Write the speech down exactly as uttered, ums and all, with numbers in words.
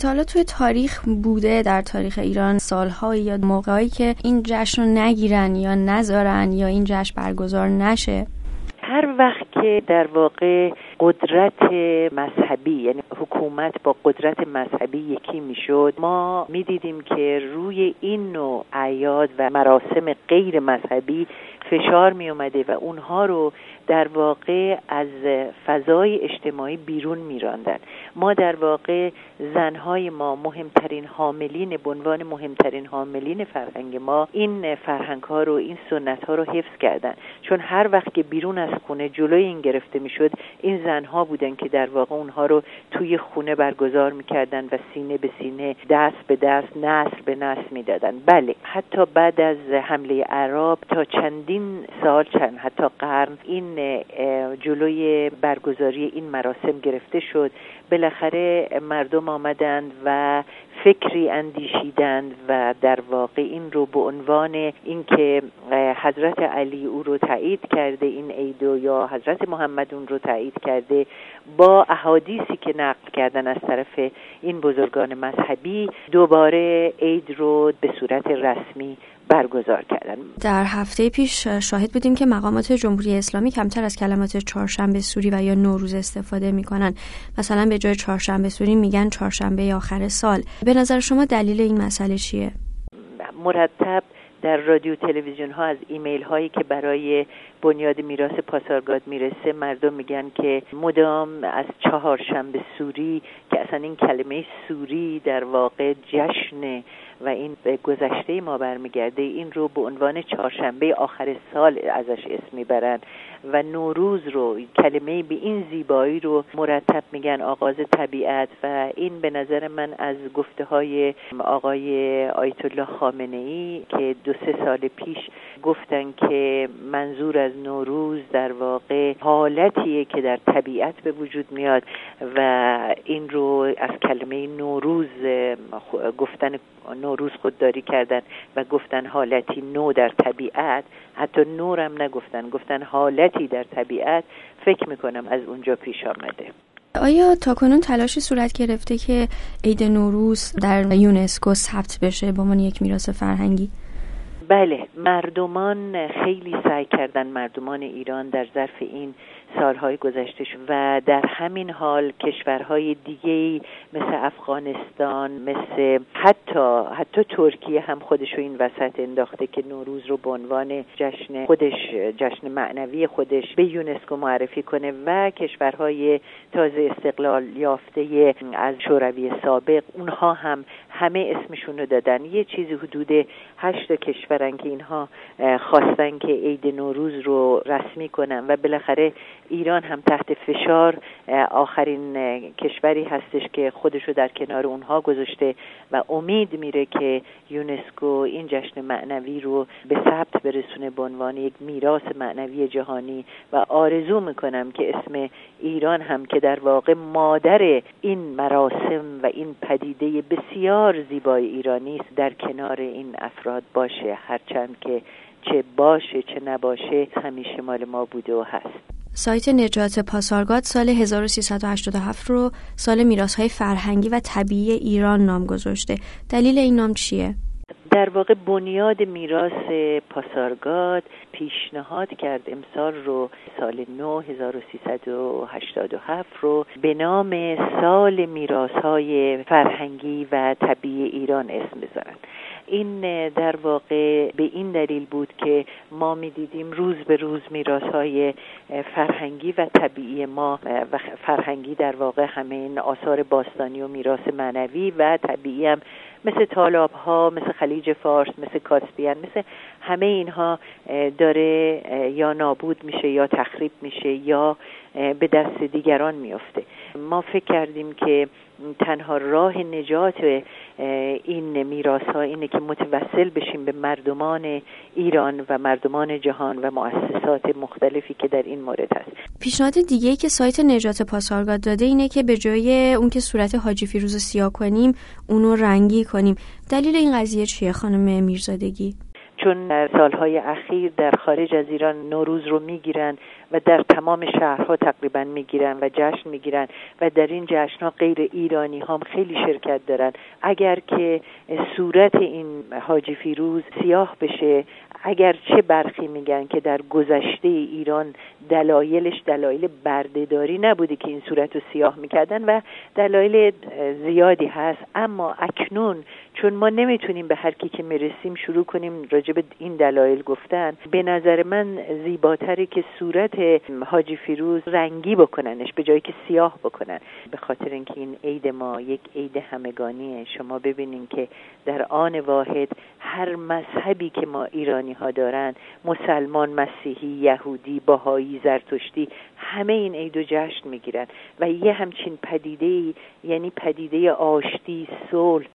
تا حالا توی تاریخ بوده، در تاریخ ایران سالهایی یا موقعی که این جشن رو نگیرن یا نذارن یا این جشن برگزار نشه؟ هر وقت که در واقع قدرت مذهبی، یعنی حکومت با قدرت مذهبی یکی میشد، ما میدیدیم که روی این نوع اعیاد و مراسم غیر مذهبی فشار می اومده و اونها رو در واقع از فضای اجتماعی بیرون می راندن. ما در واقع زنهای ما مهمترین حاملین، به عنوان مهمترین حاملین فرهنگ ما، این فرهنگ ها رو، این سنت ها رو حفظ کردن، چون هر وقت که بیرون از خونه جلوی این گرفته می شد، این زنها بودن که در واقع اونها رو توی خونه برگزار می کردن و سینه به سینه، دست به دست، نسل به نسل می دادن. بله، حتی بعد از حمله عرب تا چندین سال، چند حتی قرن، این جلوی برگزاری این مراسم گرفته شد. بالاخره مردم آمدند و فکری اندیشیدند و در واقع این رو به عنوان اینکه حضرت علی او رو تایید کرده این عیدو، یا حضرت محمد اون رو تایید کرده، با احادیثی که نقل کردن از طرف این بزرگان مذهبی، دوباره عید رو به صورت رسمی برگزار کردن. در هفته پیش شاهد بودیم که مقامات جمهوری اسلامی کمتر از کلمات چهارشنبه سوری و یا نوروز استفاده میکنن. مثلا به جای چهارشنبه سوری میگن چهارشنبه آخر سال. به نظر شما دلیل این مسئله چیه؟ مرتب در رادیو تلویزیون ها از ایمیل هایی که برای بنیاد میراث پاسارگاد میرسه، مردم میگن که مدام از چهارشنبه سوری، که اصلا این کلمه سوری در واقع جشن و این به گذشته ما برمیگرده، این رو به عنوان چهارشنبه آخر سال ازش اسم میبرن و نوروز رو، کلمه به این زیبایی رو مرتب میگن آغاز طبیعت. و این به نظر من از گفته های آقای آیت الله خامنه‌ای که دو سه سال پیش گفتن که منظور از نوروز در واقع حالتیه که در طبیعت به وجود میاد و این رو از کلمه نوروز گفتن، نوروز خودداری کردن و گفتن حالتی نو در طبیعت. حتی نورم نگفتن، گفتن حالتی در طبیعت. فکر میکنم از اونجا پیش آمده. آیا تاکنون تلاشی صورت گرفته که عید نوروز در یونسکو ثبت بشه به عنوان یک میراث فرهنگی؟ بله، مردمان خیلی سعی کردن، مردمان ایران در ظرف این سالهای گذشته و در همین حال کشورهای دیگه‌ای مثل افغانستان، مثل حتی حتی ترکیه هم خودشو این وسط انداخته که نوروز رو به عنوان جشن خودش، جشن معنوی خودش به یونسکو معرفی کنه و کشورهای تازه استقلال یافته از شوروی سابق، اونها هم همه اسمشون رو دادن. یه چیزی حدود هشت کشورن که اینها خواستن که عید نوروز رو رسمی کنن و بالاخره ایران هم تحت فشار آخرین کشوری هستش که خودشو در کنار اونها گذاشته و امید میره که یونسکو این جشن معنوی رو به ثبت برسونه به عنوان یک میراث معنوی جهانی و آرزو میکنم که اسم ایران هم که در واقع مادر این مراسم و این پدیده بسیار زیبای ایرانی است در کنار این افراد باشه، هرچند که چه باشه چه نباشه همیشه مال ما بوده و هست. سایت نجات پاسارگاد سال هزار و سیصد و هشتاد و هفت رو سال میراث‌های فرهنگی و طبیعی ایران نام گذاشته. دلیل این نام چیه؟ در واقع بنیاد میراث پاسارگاد پیشنهاد کرد امسال رو، سال نو هزار و سیصد و هشتاد و هفت رو به نام سال میراث‌های فرهنگی و طبیعی ایران اسم بذارن. این در واقع به این دلیل بود که ما می‌دیدیم روز به روز میراث‌های فرهنگی و طبیعی ما و فرهنگی در واقع همه این آثار باستانی و میراث معنوی و طبیعی هم مثل تالاب‌ها، مثل خلیج فارس، مثل کاسپیان، مثل همه اینها داره یا نابود میشه یا تخریب میشه یا به دست دیگران میفته. ما فکر کردیم که تنها راه نجات این میراث‌ها اینه که متوسل بشیم به مردمان ایران و مردمان جهان و مؤسسات مختلفی که در این مورد هست. پیشنهاد دیگه‌ای که سایت نجات پاسارگاد داده اینه که به جای اون که صورت حاجی فیروز رو سیاه کنیم، اونو رنگی کنیم. دلیل این قضیه چیه خانم میرزادگی؟ چون در سالهای اخیر در خارج از ایران نوروز رو میگیرن و در تمام شهرها تقریبا میگیرن و جشن میگیرن و در این جشن‌ها غیر ایرانی هم خیلی شرکت دارن. اگر که صورت این حاجی فیروز سیاه بشه، اگر چه برخی میگن که در گذشته ایران دلایلش دلایل بردهداری نبوده که این صورت رو سیاه میکردن و دلایل زیادی هست، اما اکنون چون ما نمیتونیم به هر کی که میرسیم شروع کنیم راجع به این دلایل گفتن، به نظر من زیباتره که صورت حاجی فیروز رنگی بکننش به جایی که سیاه بکنن، به خاطر اینکه این عید ما یک عید همگانیه. شما ببینین که در آن واحد هر مذهبی که ما ایرانی ها دارن، مسلمان، مسیحی، یهودی، بهایی، زرتشتی، همه این عید و جشن میگیرن و یه همچین پدیده، یعنی پدیده آشتی، صلح